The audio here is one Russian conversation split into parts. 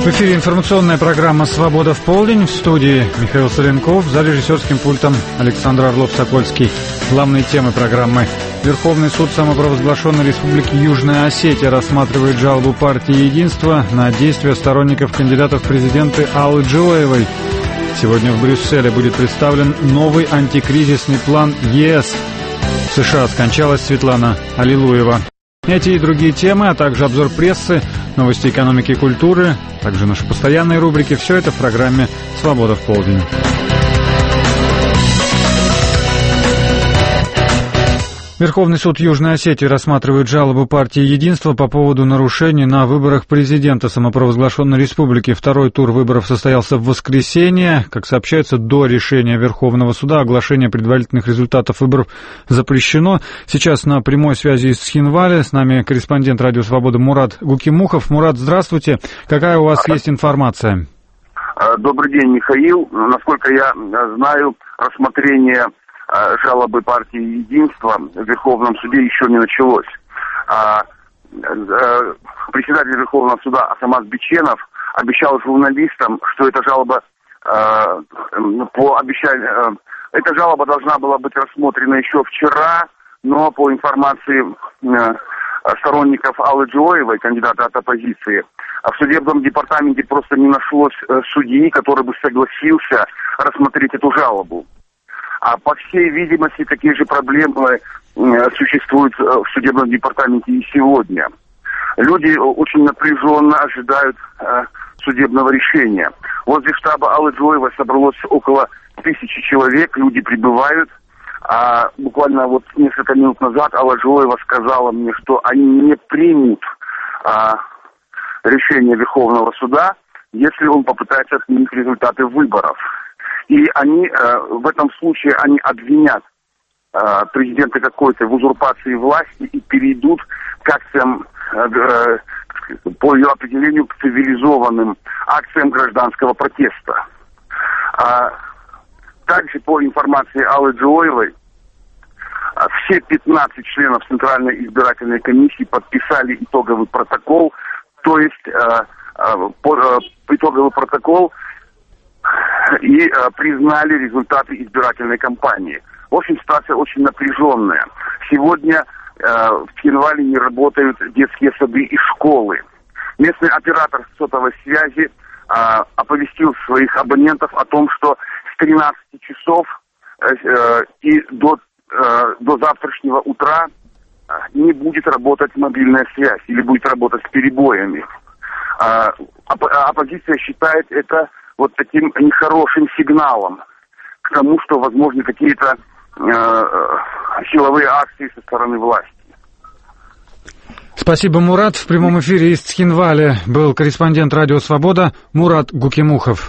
В эфире информационная программа «Свобода в полдень». В студии Михаил Соленков, за режиссерским пультом Александр Орлов-Сокольский. Главные темы программы. Верховный суд самопровозглашенной Республики Южная Осетия рассматривает жалобу партии «Единство» на действия сторонников кандидата в президенты Аллы Джоевой. Сегодня в Брюсселе будет представлен новый антикризисный план ЕС. В США скончалась Светлана Аллилуева. Эти и другие темы, а также обзор прессы, новости экономики и культуры, также наши постоянные рубрики. Все это в программе «Свобода в полдень». Верховный суд Южной Осетии рассматривает жалобу партии «Единство» по поводу нарушений на выборах президента самопровозглашенной республики. Второй тур выборов состоялся в воскресенье. Как сообщается, до решения Верховного суда оглашение предварительных результатов выборов запрещено. Сейчас на прямой связи из Схинвали с нами корреспондент «Радио Свобода» Мурат Гукимухов. Мурат, здравствуйте. Какая у вас есть информация? Добрый день, Михаил. Насколько я знаю, рассмотрение жалобы партии «Единство» в Верховном суде еще не началось. Председатель Верховного суда Асамат Биченов обещал журналистам, что эта жалоба эта жалоба должна была быть рассмотрена еще вчера, но по информации сторонников Аллы Джоевой, кандидата от оппозиции, в судебном департаменте просто не нашлось судьи, который бы согласился рассмотреть эту жалобу. А по всей видимости, такие же проблемы существуют в судебном департаменте и сегодня. Люди очень напряженно ожидают судебного решения. Возле штаба Аллы Джоевой собралось около 1000 человек, люди прибывают. А буквально вот несколько минут назад Алла Джоева сказала мне, что они не примут решение Верховного суда, если он попытается отменить результаты выборов. И они в этом случае они обвинят президента какой-то в узурпации власти и перейдут к акциям, по ее определению, к цивилизованным акциям гражданского протеста. Также по информации Аллы Джоевой, все 15 членов Центральной избирательной комиссии подписали итоговый протокол, то есть итоговый протокол и признали результаты избирательной кампании. В общем, ситуация очень напряженная. Сегодня в Схинвали не работают детские сады и школы. Местный оператор сотовой связи оповестил своих абонентов о том, что с 13 часов и до завтрашнего утра не будет работать мобильная связь или будет работать с перебоями. Оппозиция считает это вот таким нехорошим сигналом к тому, что возможны какие-то силовые акции со стороны власти. Спасибо, Мурат. В прямом эфире из Схинвали был корреспондент «Радио Свобода» Мурат Гукимухов.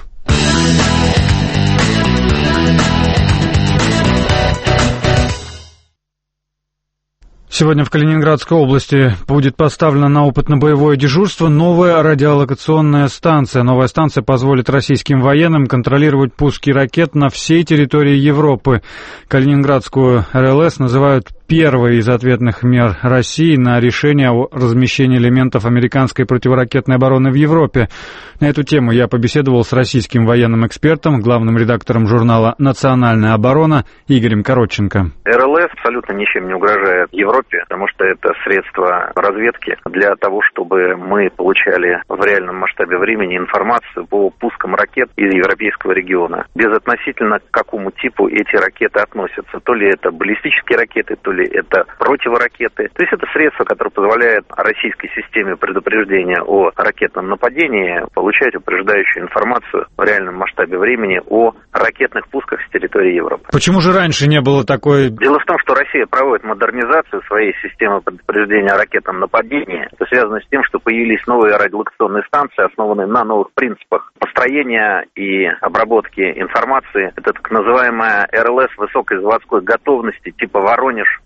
Сегодня в Калининградской области будет поставлена на опытно-боевое дежурство новая радиолокационная станция. Новая станция позволит российским военным контролировать пуски ракет на всей территории Европы. Калининградскую РЛС называют первой из ответных мер России на решение о размещении элементов американской противоракетной обороны в Европе. На эту тему я побеседовал с российским военным экспертом, главным редактором журнала «Национальная оборона» Игорем Коротченко. РЛС абсолютно ничем не угрожает Европе, потому что это средство разведки для того, чтобы мы получали в реальном масштабе времени информацию по пускам ракет из европейского региона. Безотносительно к какому типу эти ракеты относятся. То ли это баллистические ракеты, то ли это противоракеты. То есть это средство, которое позволяет российской системе предупреждения о ракетном нападении получать упреждающую информацию в реальном масштабе времени о ракетных пусках с территории Европы. Почему же раньше не было такой... Дело в том, что Россия проводит модернизацию своей системы предупреждения о ракетном нападении. Это связано с тем, что появились новые радиолокационные станции, основанные на новых принципах построения и обработки информации. Это так называемая РЛС высокой заводской готовности типа «Воронеж».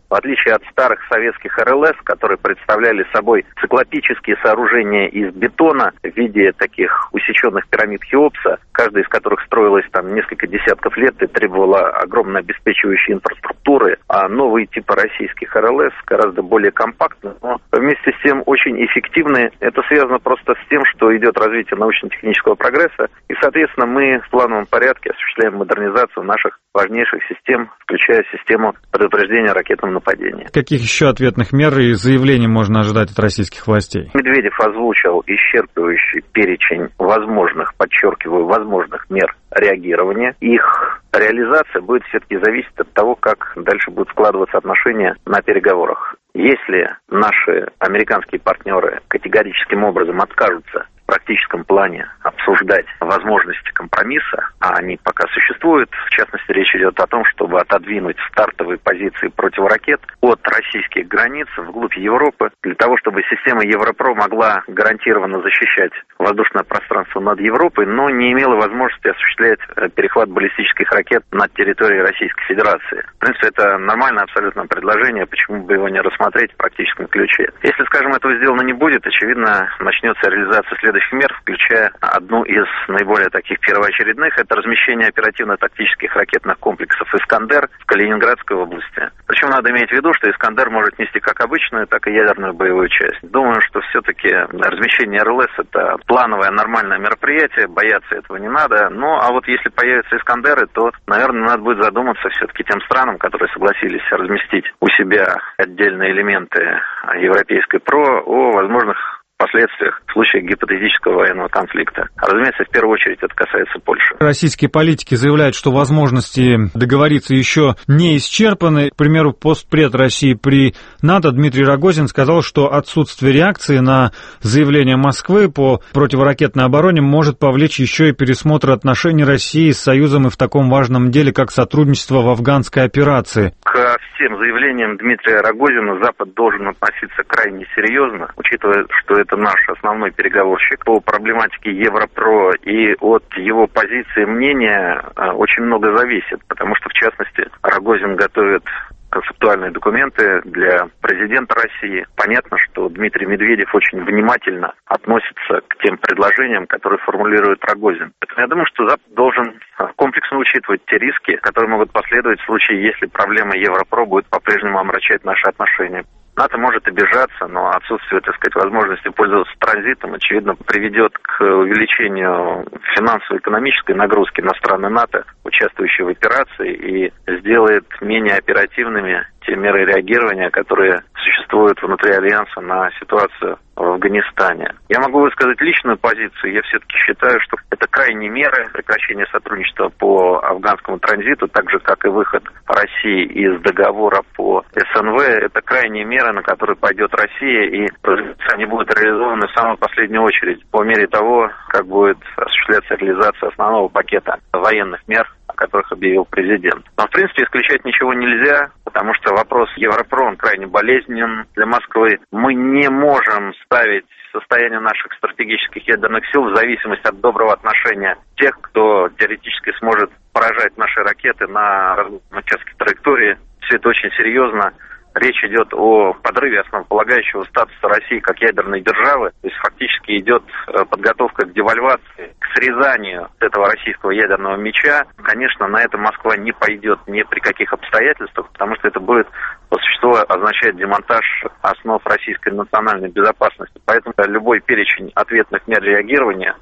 В отличие от старых советских РЛС, которые представляли собой циклопические сооружения из бетона в виде таких усеченных пирамид Хеопса, каждая из которых строилась там несколько десятков лет и требовала огромной обеспечивающей инфраструктуры, а новые типы российских РЛС гораздо более компактны, но вместе с тем очень эффективны. Это связано просто с тем, что идет развитие научно-технического прогресса, и, соответственно, мы в плановом порядке осуществляем модернизацию наших важнейших систем, включая систему предупреждения ракетного нападения. Каких еще ответных мер и заявлений можно ожидать от российских властей? Медведев озвучил исчерпывающий перечень возможных, подчеркиваю, возможных мер реагирования. Их реализация будет все-таки зависеть от того, как дальше будут складываться отношения на переговорах. Если наши американские партнеры категорическим образом откажутся в практическом плане обсуждать возможности компромисса, а они пока существуют, в частности, речь идет о том, чтобы отодвинуть стартовые позиции противоракет от российских границ вглубь Европы, для того, чтобы система Европро могла гарантированно защищать воздушное пространство над Европой, но не имела возможности осуществлять перехват баллистических ракет над территорией Российской Федерации. В принципе, это нормальное абсолютно предложение, почему бы его не рассмотреть в практическом ключе. Если, скажем, этого сделано не будет, очевидно, начнется реализация следующих мер, включая одну из наиболее таких первоочередных, это размещение оперативно-тактических ракетных комплексов «Искандер» в Калининградской области. Причем надо иметь в виду, что «Искандер» может нести как обычную, так и ядерную боевую часть. Думаю, что все-таки размещение РЛС – это плановое нормальное мероприятие, бояться этого не надо. Ну, а вот если появятся «Искандеры», то, наверное, надо будет задуматься все-таки тем странам, которые согласились разместить у себя отдельные элементы европейской ПРО, о возможных последствиях в случае гипотетического военного конфликта. Разумеется, в первую очередь это касается Польши. Российские политики заявляют, что возможности договориться еще не исчерпаны. К примеру, постпред России при НАТО Дмитрий Рогозин сказал, что отсутствие реакции на заявление Москвы по противоракетной обороне может повлечь еще и пересмотр отношений России с Союзом и в таком важном деле, как сотрудничество в афганской операции. Ко всем заявлениям Дмитрия Рогозина Запад должен относиться крайне серьезно, учитывая, что это наш основной переговорщик по проблематике Европро, и от его позиции мнения очень много зависит, потому что, в частности, Рогозин готовит концептуальные документы для президента России. Понятно, что Дмитрий Медведев очень внимательно относится к тем предложениям, которые формулирует Рогозин. Поэтому я думаю, что Запад должен комплексно учитывать те риски, которые могут последовать в случае, если проблема Европро будет по-прежнему омрачать наши отношения. НАТО может обижаться, но отсутствие, так сказать, возможности пользоваться транзитом, очевидно, приведет к увеличению финансово-экономической нагрузки на страны НАТО, участвующие в операции, и сделает менее оперативными те меры реагирования, которые существуют внутри Альянса на ситуацию в Афганистане. Я могу высказать личную позицию. Я все-таки считаю, что это крайние меры прекращения сотрудничества по афганскому транзиту, так же, как и выход России из договора по СНВ. Это крайние меры, на которые пойдет Россия, и, разумеется, они будут реализованы в самую последнюю очередь по мере того, как будет осуществляться реализация основного пакета военных мер, о которых объявил президент. Но, в принципе, исключать ничего нельзя, потому что вопрос Европро, он крайне болезненен для Москвы. Мы не можем ставить состояние наших стратегических ядерных сил в зависимость от доброго отношения тех, кто теоретически сможет поражать наши ракеты на участке траектории. Все это очень серьезно. Речь идет о подрыве основополагающего статуса России как ядерной державы. То есть фактически идет подготовка к девальвации, к срезанию этого российского ядерного меча. Конечно, на это Москва не пойдет ни при каких обстоятельствах, потому что это будет по существу означать демонтаж основ российской национальной безопасности. Поэтому любой перечень ответных мер реагирования,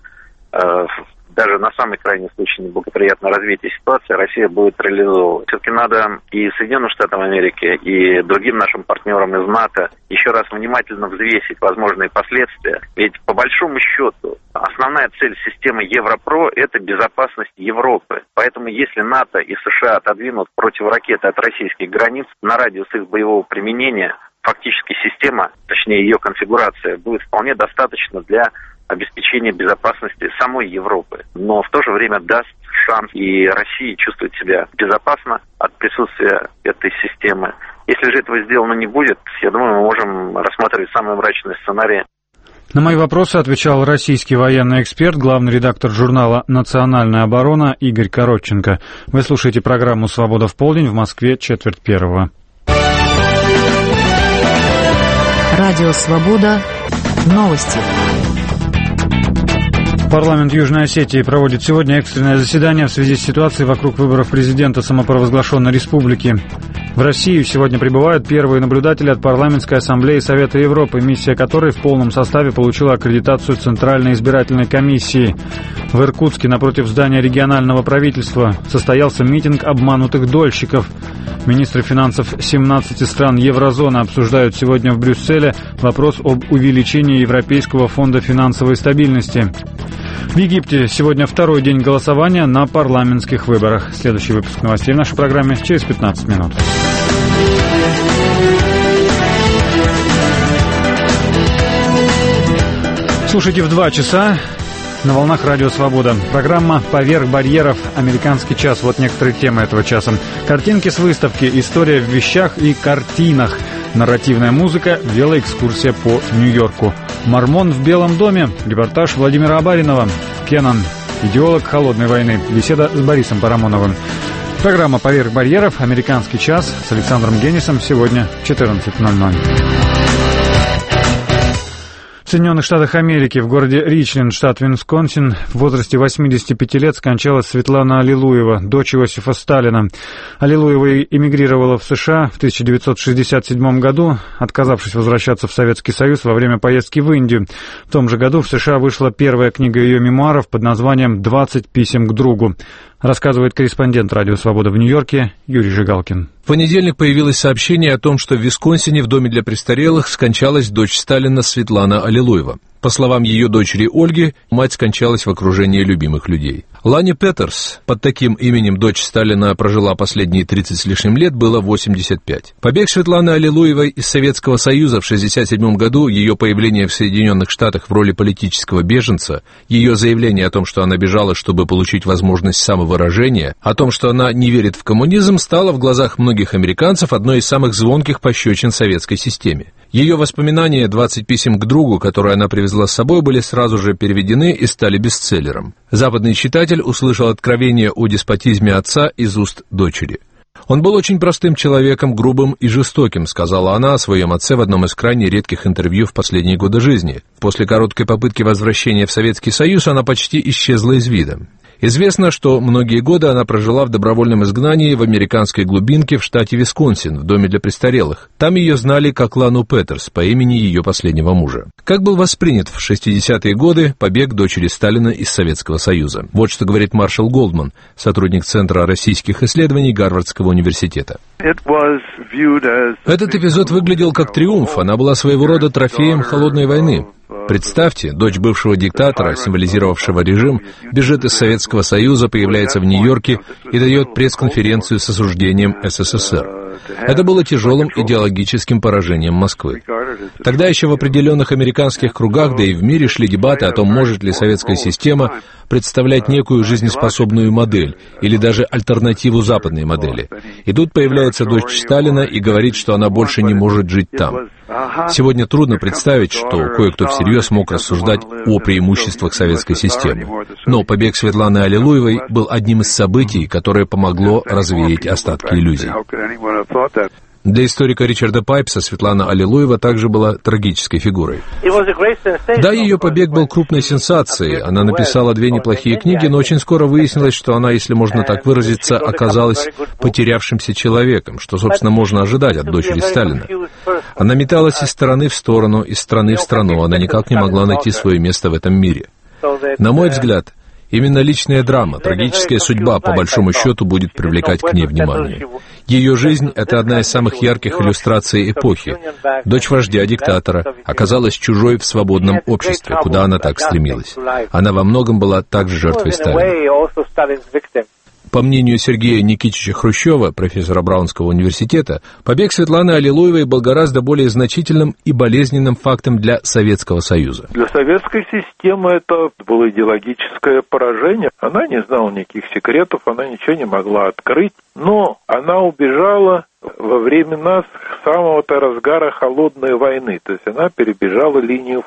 даже на самый крайний случай неблагоприятного развития ситуации, Россия будет реализовывать. Все-таки надо и Соединенным Штатам Америки, и другим нашим партнерам из НАТО еще раз внимательно взвесить возможные последствия. Ведь по большому счету основная цель системы Европро – это безопасность Европы. Поэтому если НАТО и США отодвинут противоракеты от российских границ на радиус их боевого применения, фактически система, точнее ее конфигурация, будет вполне достаточно для обеспечения безопасности самой Европы, но в то же время даст шанс и России чувствовать себя безопасно от присутствия этой системы. Если же этого сделано не будет, я думаю, мы можем рассматривать самые мрачные сценарии. На мои вопросы отвечал российский военный эксперт, главный редактор журнала «Национальная оборона» Игорь Коротченко. Вы слушаете программу «Свобода в полдень», в Москве 1:45. Радио «Свобода». Новости. Парламент Южной Осетии проводит сегодня экстренное заседание в связи с ситуацией вокруг выборов президента самопровозглашенной республики. В Россию сегодня прибывают первые наблюдатели от Парламентской ассамблеи Совета Европы, миссия которой в полном составе получила аккредитацию Центральной избирательной комиссии. В Иркутске напротив здания регионального правительства состоялся митинг обманутых дольщиков. Министры финансов 17 стран еврозоны обсуждают сегодня в Брюсселе вопрос об увеличении Европейского фонда финансовой стабильности. В Египте сегодня второй день голосования на парламентских выборах. Следующий выпуск новостей в нашей программе через 15 минут. Слушайте в 2 часа на волнах Радио Свобода. Программа «Поверх барьеров. Американский час». Вот некоторые темы этого часа. Картинки с выставки, история в вещах и картинах, нарративная музыка, велоэкскурсия по Нью-Йорку. Мормон в Белом доме, репортаж Владимира Абаринова. Кеннон, идеолог холодной войны, беседа с Борисом Парамоновым. Программа «Поверх барьеров. Американский час» с Александром Генисом сегодня в 14:00. В Соединенных Штатах Америки, в городе Ричленд, штат Висконсин, в возрасте 85 лет скончалась Светлана Аллилуева, дочь Иосифа Сталина. Аллилуева эмигрировала в США в 1967 году, отказавшись возвращаться в Советский Союз во время поездки в Индию. В том же году в США вышла первая книга ее мемуаров под названием «20 писем к другу». Рассказывает корреспондент Радио Свобода в Нью-Йорке Юрий Жигалкин. В понедельник появилось сообщение о том, что в Висконсине в доме для престарелых скончалась дочь Сталина Светлана Аллилуева. По словам ее дочери Ольги, мать скончалась в окружении любимых людей. Лане Петерс, под таким именем дочь Сталина прожила последние 30 с лишним лет, было 85. Побег Светланы Аллилуевой из Советского Союза в 1967 году, ее появление в Соединенных Штатах в роли политического беженца, ее заявление о том, что она бежала, чтобы получить возможность самовыражения, о том, что она не верит в коммунизм, стало в глазах многих американцев одной из самых звонких пощечин советской системе. Ее воспоминания «20 писем к другу», которые она привезла с собой, были сразу же переведены и стали бестселлером. Западный читатель услышал откровение о деспотизме отца из уст дочери. «Он был очень простым человеком, грубым и жестоким», сказала она о своем отце в одном из крайне редких интервью в последние годы жизни. После короткой попытки возвращения в Советский Союз она почти исчезла из вида. Известно, что многие годы она прожила в добровольном изгнании в американской глубинке в штате Висконсин, в доме для престарелых. Там ее знали как Лану Петерс по имени ее последнего мужа. Как был воспринят в 60-е годы побег дочери Сталина из Советского Союза? Вот что говорит Маршал Голдман, сотрудник Центра российских исследований Гарвардского университета. Этот эпизод выглядел как триумф, она была своего рода трофеем холодной войны. Представьте, дочь бывшего диктатора, символизировавшего режим, бежит из Советского Союза, появляется в Нью-Йорке и дает пресс-конференцию с осуждением СССР. Это было тяжелым идеологическим поражением Москвы. Тогда еще в определенных американских кругах, да и в мире шли дебаты о том, может ли советская система представлять некую жизнеспособную модель или даже альтернативу западной модели. И тут появляется дочь Сталина и говорит, что она больше не может жить там. Сегодня трудно представить, что кое-кто всерьез мог рассуждать о преимуществах советской системы. Но побег Светланы Аллилуевой был одним из событий, которое помогло развеять остатки иллюзий. Для историка Ричарда Пайпса Светлана Аллилуева также была трагической фигурой. Да, ее побег был крупной сенсацией. Она написала 2 неплохие книги, но очень скоро выяснилось, что она, если можно так выразиться, оказалась потерявшимся человеком, что, собственно, можно ожидать от дочери Сталина. Она металась из стороны в сторону, из страны в страну. Она никак не могла найти свое место в этом мире. На мой взгляд, именно личная драма, трагическая судьба, по большому счету, будет привлекать к ней внимание. Ее жизнь — это одна из самых ярких иллюстраций эпохи. Дочь вождя, диктатора, оказалась чужой в свободном обществе, куда она так стремилась. Она во многом была также жертвой Сталина. По мнению Сергея Никитича Хрущева, профессора Браунского университета, побег Светланы Аллилуевой был гораздо более значительным и болезненным фактом для Советского Союза. Для советской системы это было идеологическое поражение. Она не знала никаких секретов, она ничего не могла открыть. Но она убежала во времена самого-то разгара холодной войны. То есть она перебежала линию фронта.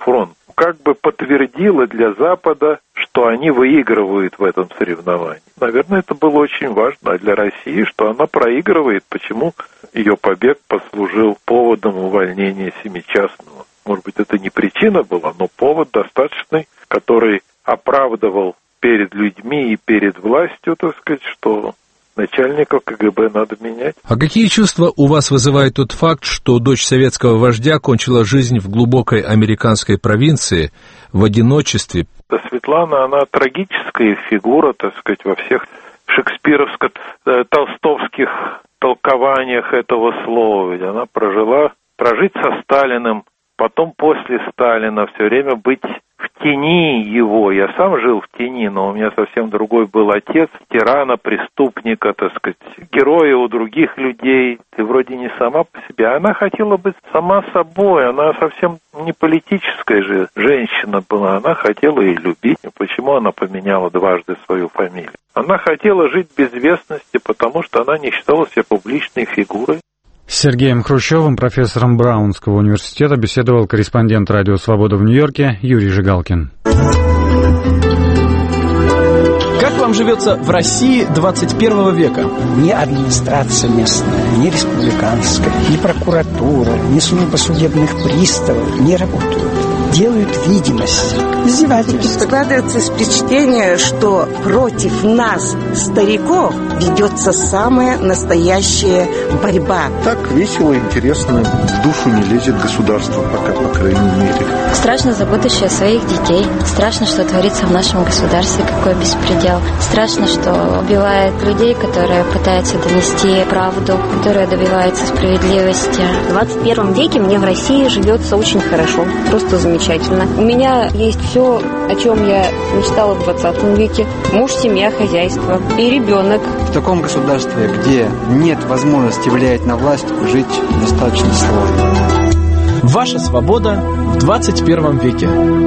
как бы подтвердила для Запада, что они выигрывают в этом соревновании. Наверное, это было очень важно для России, что она проигрывает. Почему ее побег послужил поводом увольнения Семичастного? Может быть, это не причина была, но повод достаточный, который оправдывал перед людьми и перед властью, так сказать, что начальника КГБ надо менять. А какие чувства у вас вызывает тот факт, что дочь советского вождя кончила жизнь в глубокой американской провинции, в одиночестве? Светлана, она трагическая фигура, так сказать, во всех шекспировско-толстовских толкованиях этого слова. Ведь она прожить со Сталиным, потом после Сталина все время быть в тени его. Я сам жил в тени, но у меня совсем другой был отец, тирана, преступника, так сказать, героя у других людей. Ты вроде не сама по себе. Она хотела быть сама собой. Она совсем не политическая же женщина была. Она хотела и любить. Почему она поменяла дважды свою фамилию? Она хотела жить в безвестности, потому что она не считала себя публичной фигурой. С Сергеем Хрущевым, профессором Браунского университета, беседовал корреспондент «Радио Свобода» в Нью-Йорке Юрий Жигалкин. Как вам живется в России 21 века? Ни администрация местная, ни республиканская, ни прокуратура, ни служба судебных приставов не работают. Делают видимость. Издевательство. Складывается впечатление, что против нас, стариков, ведется самая настоящая борьба. Так весело, интересно, в душу не лезет государство пока, по крайней мере. Страшно за будущее своих детей. Страшно, что творится в нашем государстве, какой беспредел. Страшно, что убивают людей, которые пытаются донести правду, которые добиваются справедливости. В 21 веке мне в России живется очень хорошо, просто замечательно. У меня есть все, о чем я мечтала в 20 веке. Муж, семья, хозяйство и ребенок. В таком государстве, где нет возможности влиять на власть, жить достаточно сложно. Ваша свобода в 21 веке.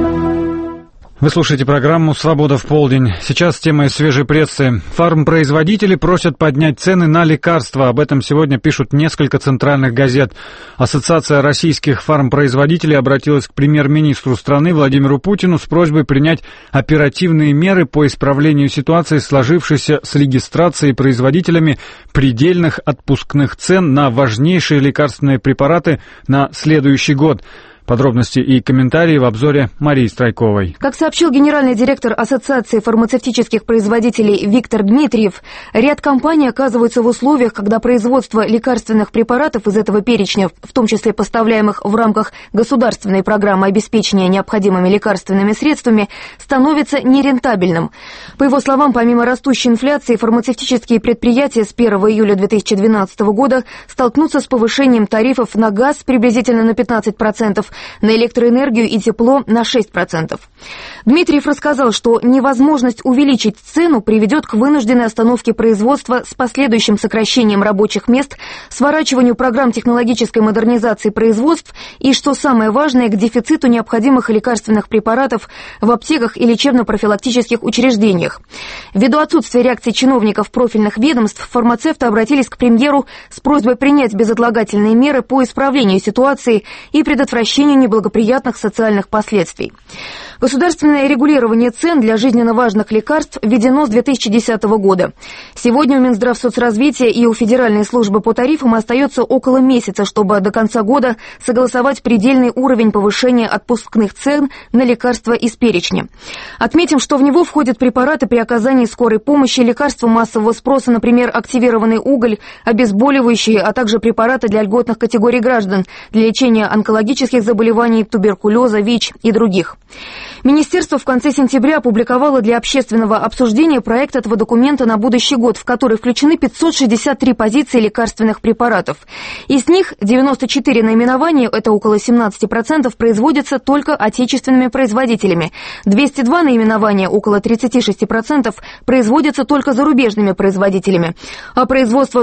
Вы слушаете программу «Свобода в полдень». Сейчас тема из свежей прессы. Фармпроизводители просят поднять цены на лекарства. Об этом сегодня пишут несколько центральных газет. Ассоциация российских фармпроизводителей обратилась к премьер-министру страны Владимиру Путину с просьбой принять оперативные меры по исправлению ситуации, сложившейся с регистрацией производителями предельных отпускных цен на важнейшие лекарственные препараты на следующий год. Подробности и комментарии в обзоре Марии Страйковой. Как сообщил генеральный директор Ассоциации фармацевтических производителей Виктор Дмитриев, ряд компаний оказываются в условиях, когда производство лекарственных препаратов из этого перечня, в том числе поставляемых в рамках государственной программы обеспечения необходимыми лекарственными средствами, становится нерентабельным. По его словам, помимо растущей инфляции, фармацевтические предприятия с 1 июля 2012 года столкнутся с повышением тарифов на газ приблизительно на 15%, на электроэнергию и тепло на 6%. Дмитриев рассказал, что невозможность увеличить цену приведет к вынужденной остановке производства с последующим сокращением рабочих мест, сворачиванию программ технологической модернизации производств и, что самое важное, к дефициту необходимых лекарственных препаратов в аптеках и лечебно-профилактических учреждениях. Ввиду отсутствия реакции чиновников профильных ведомств, фармацевты обратились к премьеру с просьбой принять безотлагательные меры по исправлению ситуации и предотвращению неблагоприятных социальных последствий. Государственное регулирование цен для жизненно важных лекарств введено с 2010 года. Сегодня у Минздравсоцразвития и у Федеральной службы по тарифам остается около месяца, чтобы до конца года согласовать предельный уровень повышения отпускных цен на лекарства из перечня. Отметим, что в него входят препараты при оказании скорой помощи, лекарства массового спроса, например, активированный уголь, обезболивающие, а также препараты для льготных категорий граждан для лечения онкологических заболеваний, туберкулеза, ВИЧ и других. Министерство в конце сентября опубликовало для общественного обсуждения проект этого документа на будущий год, в который включены 563 позиции лекарственных препаратов. Из них 94 наименования, это около 17%, производятся только отечественными производителями. 202 наименования, около 36%, производятся только зарубежными производителями. А производство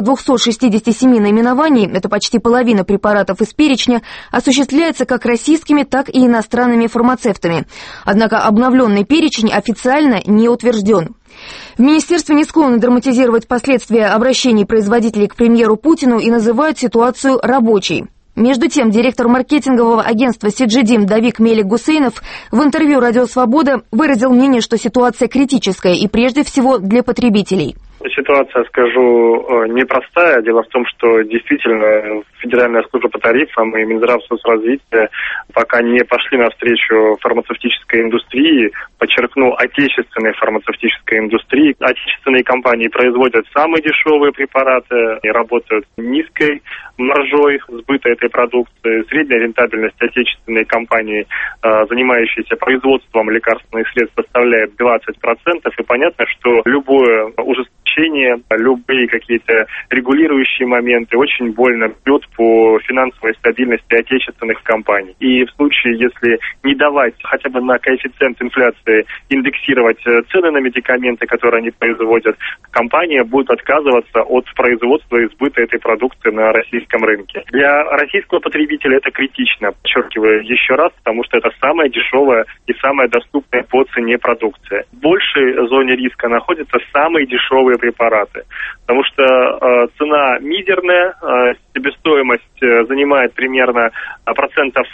267 наименований, это почти половина препаратов из перечня, осуществляется как российскими, так и иностранными фармацевтами. Однако обновленный перечень официально не утвержден. В министерстве не склонны драматизировать последствия обращений производителей к премьеру Путину и называют ситуацию рабочей. Между тем, директор маркетингового агентства «Сиджидим» Давик Мелик Гусейнов в интервью «Радио Свобода» выразил мнение, что ситуация критическая и прежде всего для потребителей. Ситуация, скажу, непростая. Дело в том, что действительно Федеральная служба по тарифам и Минздрав соцразвития пока не пошли навстречу фармацевтической индустрии, подчеркну, отечественной фармацевтической индустрии. Отечественные компании производят самые дешевые препараты и работают низкой маржой сбыта этой продукции. Средняя рентабельность отечественной компании, занимающейся производством лекарственных средств, составляет 20%. И понятно, что любое ужесточение, любые какие-то регулирующие моменты очень больно бьют по финансовой стабильности отечественных компаний. И в случае, если не давать хотя бы на коэффициент инфляции индексировать цены на медикаменты, которые они производят, компания будет отказываться от производства и сбыта этой продукции на российском рынке. Для российского потребителя это критично, подчеркиваю еще раз, потому что это самая дешевая и самая доступная по цене продукция. В большей зоне риска находятся самые дешевые препараты, потому что цена мизерная, себестоимость занимает примерно процентов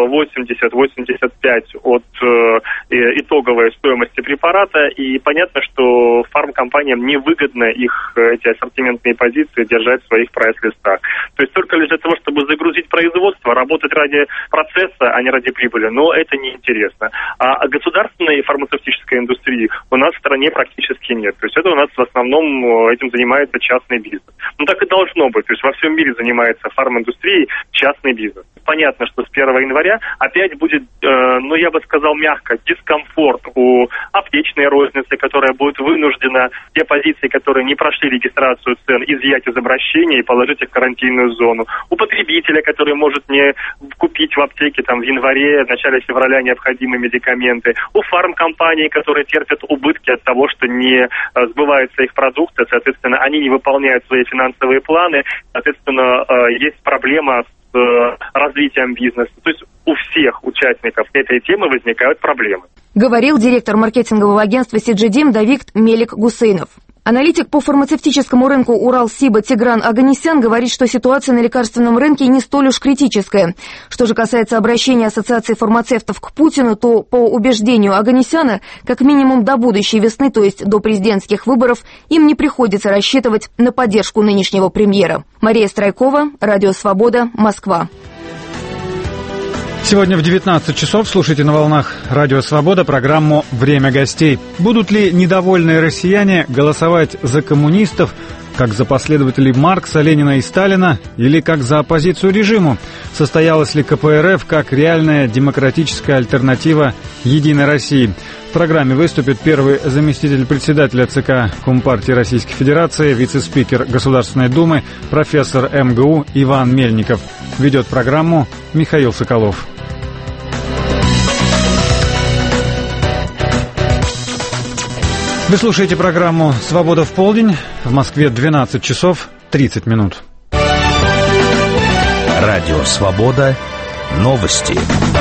80-85 от итоговой стоимости препарата, и понятно, что фармкомпаниям невыгодно эти ассортиментные позиции держать в своих прайс-листах. То есть только лишь для того, чтобы загрузить производство, работать ради процесса, а не ради прибыли, но это неинтересно. А государственной фармацевтической индустрии у нас в стране практически нет. То есть это у нас в основном этим занимается частный бизнес. Ну так и должно быть. То есть во всем мире занимается фарминдустрией частный бизнес. Понятно, что с 1 января опять будет, я бы сказал мягко, дискомфорт у аптечной розницы, которая будет вынуждена те позиции, которые не прошли регистрацию цен, изъять из обращения и положить их в карантинную зону. У потребителя, который может не купить в аптеке в январе, в начале февраля необходимые медикаменты. У фармкомпаний, которые терпят убытки от того, что не сбывается их продукция, соответственно, они не выполняют свои финансовые планы, соответственно, есть проблема с развитием бизнеса. То есть у всех участников этой темы возникают проблемы. Говорил директор маркетингового агентства «Сиджидим» Давик Мелик Гусейнов. Аналитик по фармацевтическому рынку Уралсиба Тигран Оганесян говорит, что ситуация на лекарственном рынке не столь уж критическая. Что же касается обращения Ассоциации фармацевтов к Путину, то, по убеждению Оганесяна, как минимум до будущей весны, то есть до президентских выборов, им не приходится рассчитывать на поддержку нынешнего премьера. Мария Страйкова, Радио Свобода, Москва. Сегодня в 19 часов слушайте на волнах Радио Свобода программу «Время гостей». Будут ли недовольные россияне голосовать за коммунистов, как за последователей Маркса, Ленина и Сталина, или как за оппозицию режиму? Состоялась ли КПРФ как реальная демократическая альтернатива «Единой России»? В программе выступит первый заместитель председателя ЦК Компартии Российской Федерации, вице-спикер Государственной Думы, профессор МГУ Иван Мельников. Ведет программу Михаил Соколов. Вы слушаете программу «Свобода в полдень». В Москве 12 часов 30 минут. Радио «Свобода». Новости.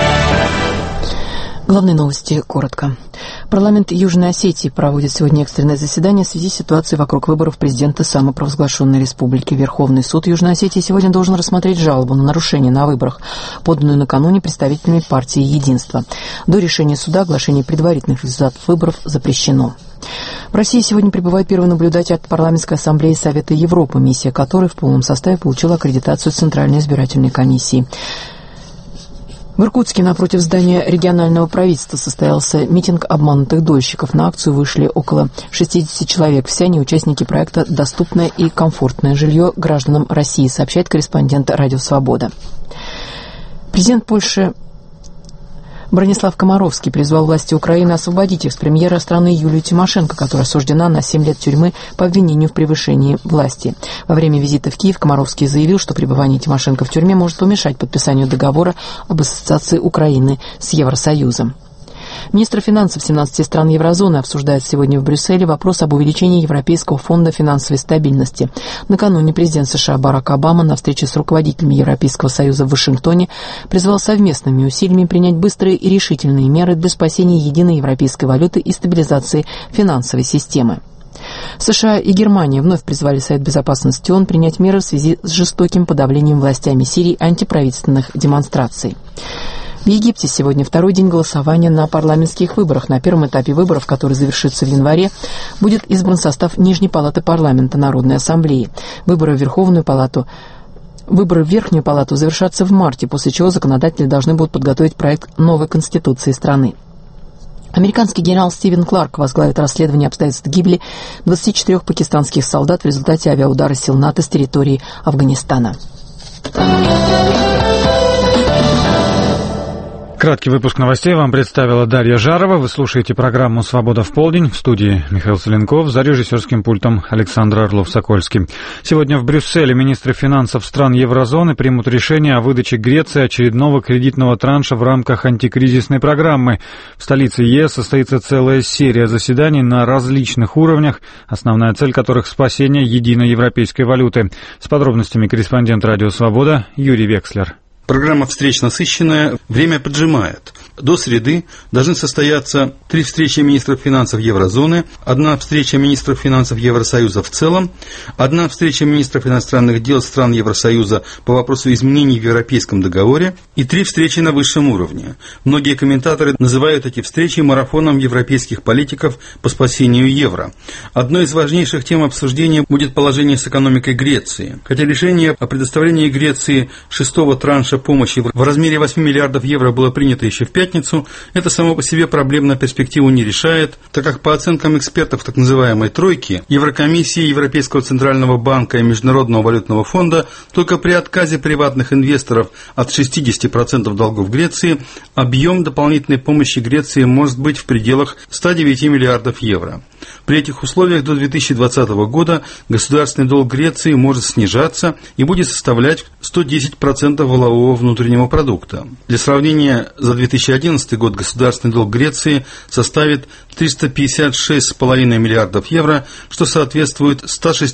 Главные новости коротко. Парламент Южной Осетии проводит сегодня экстренное заседание в связи с ситуацией вокруг выборов президента самопровозглашенной республики. Верховный суд Южной Осетии сегодня должен рассмотреть жалобу на нарушение на выборах, поданную накануне представителями партии «Единство». До решения суда оглашение предварительных результатов выборов запрещено. В России сегодня прибывает первый наблюдатель от Парламентской ассамблеи Совета Европы, миссия которой в полном составе получила аккредитацию Центральной избирательной комиссии. В Иркутске напротив здания регионального правительства состоялся митинг обманутых дольщиков. На акцию вышли около 60 человек. Все они участники проекта «Доступное и комфортное жилье гражданам России», сообщает корреспондент «Радио Свобода». Президент Польши Бронислав Комаровский призвал власти Украины освободить экс-премьера страны Юлию Тимошенко, которая осуждена на 7 лет тюрьмы по обвинению в превышении власти. Во время визита в Киев Комаровский заявил, что пребывание Тимошенко в тюрьме может помешать подписанию договора об ассоциации Украины с Евросоюзом. Министр финансов 17 стран еврозоны обсуждает сегодня в Брюсселе вопрос об увеличении Европейского фонда финансовой стабильности. Накануне президент США Барак Обама на встрече с руководителями Европейского союза в Вашингтоне призвал совместными усилиями принять быстрые и решительные меры для спасения единой европейской валюты и стабилизации финансовой системы. США и Германия вновь призвали Совет Безопасности ООН принять меры в связи с жестоким подавлением властями Сирии антиправительственных демонстраций. В Египте сегодня второй день голосования на парламентских выборах. На первом этапе выборов, который завершится в январе, будет избран состав Нижней палаты парламента Народной ассамблеи. Выборы в Верховную палату Выборы в Верхнюю палату завершатся в марте, после чего законодатели должны будут подготовить проект новой конституции страны. Американский генерал Стивен Кларк возглавит расследование обстоятельств гибели 24 пакистанских солдат в результате авиаудара сил НАТО с территории Афганистана. Краткий выпуск новостей вам представила Дарья Жарова. Вы слушаете программу «Свобода в полдень». В студии Михаил Соленков, за режиссерским пультом Александр Орлов-Сокольский. Сегодня в Брюсселе министры финансов стран еврозоны примут решение о выдаче Греции очередного кредитного транша в рамках антикризисной программы. В столице ЕС состоится целая серия заседаний на различных уровнях, основная цель которых — спасение единой европейской валюты. С подробностями корреспондент «Радио Свобода» Юрий Векслер. Программа встреч насыщенная, время поджимает. До среды должны состояться 3 встречи министров финансов еврозоны, 1 встреча министров финансов Евросоюза в целом, 1 встреча министров иностранных дел стран Евросоюза по вопросу изменений в Европейском договоре и 3 встречи на высшем уровне. Многие комментаторы называют эти встречи марафоном европейских политиков по спасению евро. Одной из важнейших тем обсуждения будет положение с экономикой Греции. Хотя решение о предоставлении Греции 6-го транша помощи в размере 8 миллиардов евро было принято еще в пятницу, это само по себе проблем на перспективу не решает, так как по оценкам экспертов так называемой «тройки», Еврокомиссии, Европейского центрального банка и Международного валютного фонда, только при отказе приватных инвесторов от 60% долгов Греции объем дополнительной помощи Греции может быть в пределах 109 миллиардов евро. При этих условиях до 2020 года государственный долг Греции может снижаться и будет составлять 110% валового внутреннего продукта. Для сравнения, за 2011 год государственный долг Греции составит 356,5 миллиардов евро, что соответствует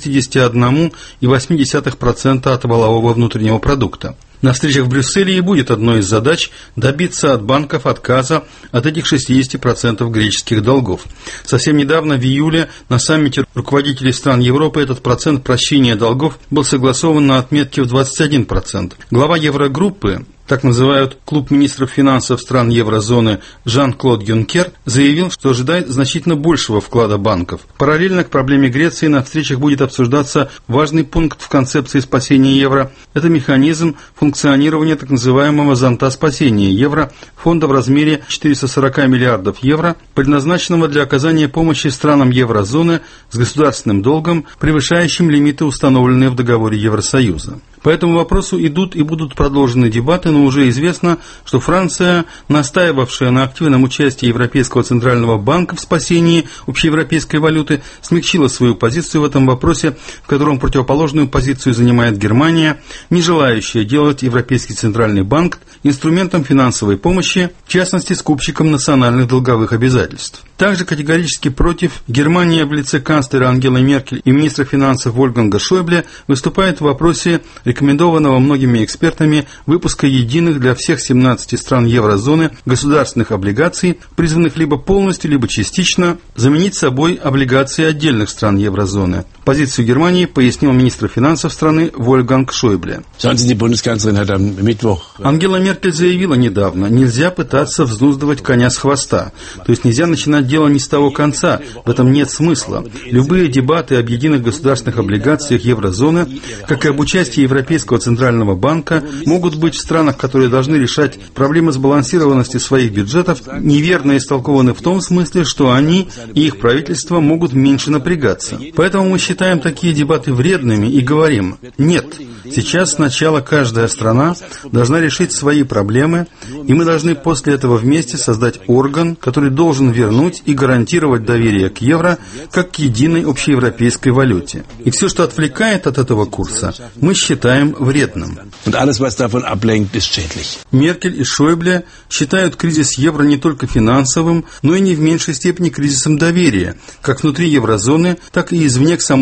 161,8% от валового внутреннего продукта. На встречах в Брюсселе и будет одной из задач добиться от банков отказа от этих 60% греческих долгов. Совсем недавно, в июле, на саммите руководителей стран Европы этот процент прощения долгов был согласован на отметке в 21%. Глава Еврогруппы, так называют клуб министров финансов стран еврозоны, Жан-Клод Юнкер, заявил, что ожидает значительно большего вклада банков. Параллельно к проблеме Греции на встречах будет обсуждаться важный пункт в концепции спасения евро. Это механизм функционирования так называемого зонта спасения евро, фонда в размере 440 миллиардов евро, предназначенного для оказания помощи странам еврозоны с государственным долгом, превышающим лимиты, установленные в договоре Евросоюза. По этому вопросу идут и будут продолжены дебаты, но уже известно, что Франция, настаивавшая на активном участии Европейского центрального банка в спасении общеевропейской валюты, смягчила свою позицию в этом вопросе, в котором противоположную позицию занимает Германия, не желающая делать Европейский центральный банк инструментом финансовой помощи, в частности, скупщиком национальных долговых обязательств. Также категорически против Германия в лице канцлера Ангелы Меркель и министра финансов Вольфганга Шойбле выступает в вопросе рекомендованного многими экспертами выпуска единых для всех 17 стран еврозоны государственных облигаций, призванных либо полностью, либо частично заменить собой облигации отдельных стран еврозоны. Позицию Германии пояснил министр финансов страны Вольфганг Шойбле. Ангела Меркель заявила недавно: нельзя пытаться взнуздывать коня с хвоста, то есть нельзя начинать дело не с того конца, в этом нет смысла. Любые дебаты об единых государственных облигациях еврозоны, как и об участии Европейского центрального банка, могут быть в странах, которые должны решать проблемы сбалансированности своих бюджетов, неверно истолкованы в том смысле, что они и их правительство могут меньше напрягаться. Поэтому мы считаем такие дебаты вредными и говорим: нет, сейчас сначала каждая страна должна решить свои проблемы, и мы должны после этого вместе создать орган, который должен вернуть и гарантировать доверие к евро как к единой общеевропейской валюте. И все, что отвлекает от этого курса, мы считаем вредным. Меркель и Шойбле считают кризис евро не только финансовым, но и не в меньшей степени кризисом доверия, как внутри еврозоны, так и извне к самой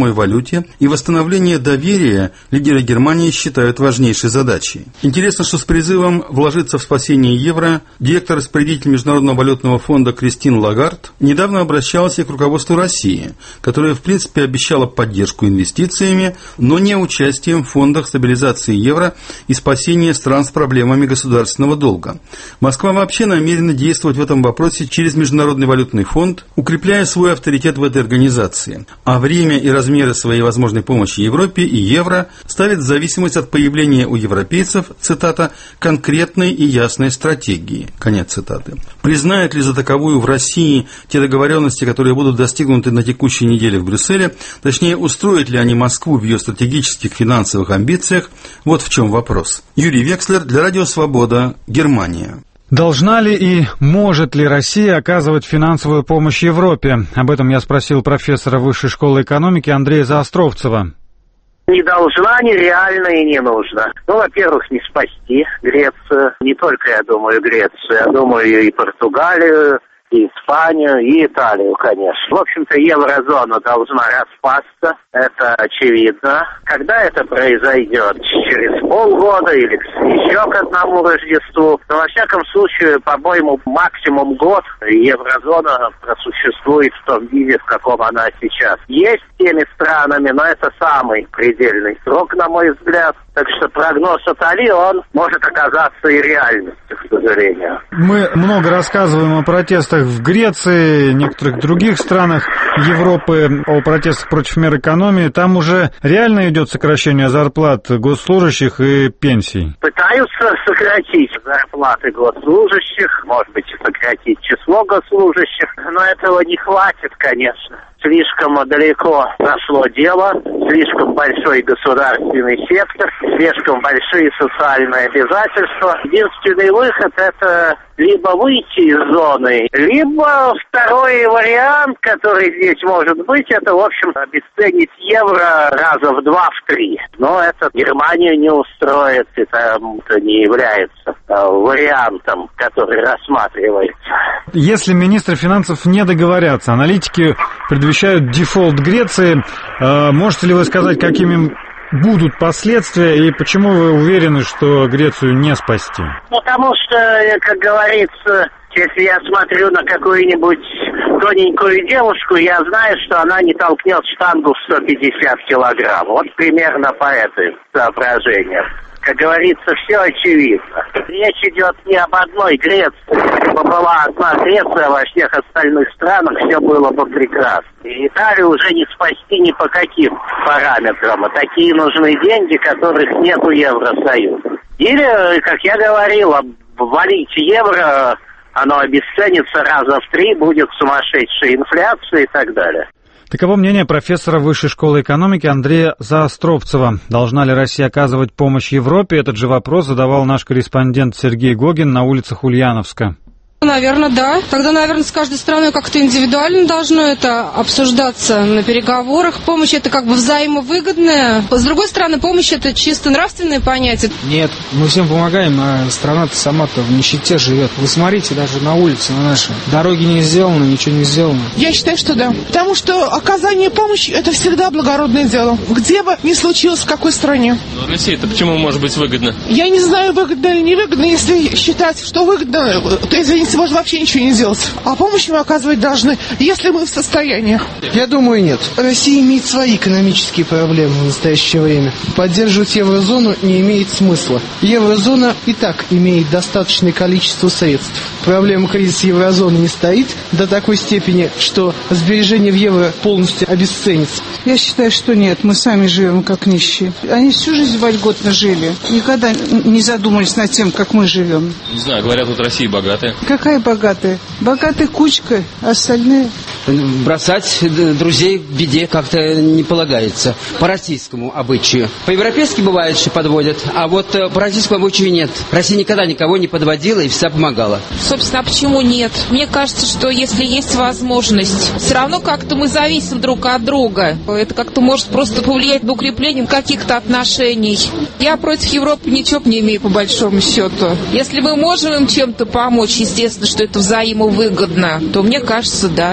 самой валюте и восстановление доверия лидеры Германии считают важнейшей задачей. Интересно, что с призывом вложиться в спасение евро директор-распорядитель Международного валютного фонда Кристин Лагард недавно обращалась и к руководству России, которое в принципе обещало поддержку инвестициями, но не участием в фондах стабилизации евро и спасения стран с проблемами государственного долга. Москва вообще намерена действовать в этом вопросе через Международный валютный фонд, укрепляя свой авторитет в этой организации. А время и размеры своей возможной помощи Европе и евро ставят в зависимость от появления у европейцев, цитата, конкретной и ясной стратегии, конец цитаты. Признают ли за таковую в России те договоренности, которые будут достигнуты на текущей неделе в Брюсселе, точнее, устроят ли они Москву в ее стратегических финансовых амбициях, вот в чем вопрос. Юрий Векслер для Радио Свобода, Германия. Должна ли и может ли Россия оказывать финансовую помощь Европе? Об этом я спросил профессора Высшей школы экономики Андрея Заостровцева. Не должна, нереально и не нужно. Ну, во-первых, не спасти Грецию. Не только, я думаю, Грецию. Я думаю, и Португалию, и Испанию, и Италию, конечно. В общем-то, еврозона должна распасться, это очевидно. Когда это произойдет? Через полгода или еще к одному Рождеству? Но, во всяком случае, по-моему, максимум год еврозона просуществует в том виде, в каком она сейчас есть с теми странами, но это самый предельный срок, на мой взгляд. Так что прогноз Атали, он может оказаться и реальностью, к сожалению. Мы много рассказываем о протестах в Греции, некоторых других странах Европы, о протестах против мер экономии. Там уже реально идет сокращение зарплат госслужащих и пенсий. Пытаются сократить зарплаты госслужащих, может быть, сократить число госслужащих, но этого не хватит, конечно. Слишком далеко зашло дело, слишком большой государственный сектор, слишком большие социальные обязательства. Единственный выход – это либо выйти из зоны, либо второй вариант, который здесь может быть, это, в общем, обесценить евро раза в 2-3. Но это Германию не устроит, это не является вариантом, который рассматривается. Если министры финансов не договорятся, аналитики предвещают дефолт Греции. Можете ли вы сказать, какими будут последствия и почему вы уверены, что Грецию не спасти? Потому что, как говорится, если я смотрю на какую-нибудь тоненькую девушку, я знаю, что она не толкнет штангу в 150 килограмм. Вот примерно по этой соображению. Как говорится, все очевидно. Речь идет не об одной Греции. Если бы была одна Греция, во всех остальных странах все было бы прекрасно. И Италию уже не спасти ни по каким параметрам. А такие нужны деньги, которых нет у Евросоюза. Или, как я говорил, валить евро, оно обесценится раза в 3, будет сумасшедшая инфляция и так далее. Таково мнение профессора Высшей школы экономики Андрея Заостровцева. Должна ли Россия оказывать помощь Европе? Этот же вопрос задавал наш корреспондент Сергей Гогин на улицах Ульяновска. Наверное, да. Тогда, наверное, с каждой страной как-то индивидуально должно это обсуждаться на переговорах. Помощь – это как бы взаимовыгодная. С другой стороны, помощь – это чисто нравственное понятие. Нет, мы всем помогаем, а страна-то сама-то в нищете живет. Вы смотрите, даже на улице на наши. Дороги не сделаны, ничего не сделано. Я считаю, что да. Потому что оказание помощи – это всегда благородное дело. Где бы ни случилось, в какой стране. Но России-то почему может быть выгодно? Я не знаю, выгодно или невыгодно. Если считать, что выгодно, то, извините, можно вообще ничего не делать. А помощь мы оказывать должны, если мы в состоянии. Я думаю, нет. Россия имеет свои экономические проблемы в настоящее время. Поддерживать еврозону не имеет смысла. Еврозона и так имеет достаточное количество средств. Проблема кризиса еврозоны не стоит до такой степени, что сбережение в евро полностью обесценится. Я считаю, что нет. Мы сами живем как нищие. Они всю жизнь вольготно жили. Никогда не задумывались над тем, как мы живем. Не знаю, говорят, вот Россия богатая. Какая богатая? Богатая кучка, остальные... Бросать друзей в беде как-то не полагается. По российскому обычаю. По-европейски бывает, что подводят, а вот по российскому обычаю нет. Россия никогда никого не подводила и всегда помогала. Собственно, а почему нет? Мне кажется, что если есть возможность, все равно как-то мы зависим друг от друга. Это как-то может просто повлиять на укрепление каких-то отношений. Я против Европы ничего не имею, по большому счету. Если мы можем им чем-то помочь, естественно, что это взаимовыгодно, то мне кажется, да.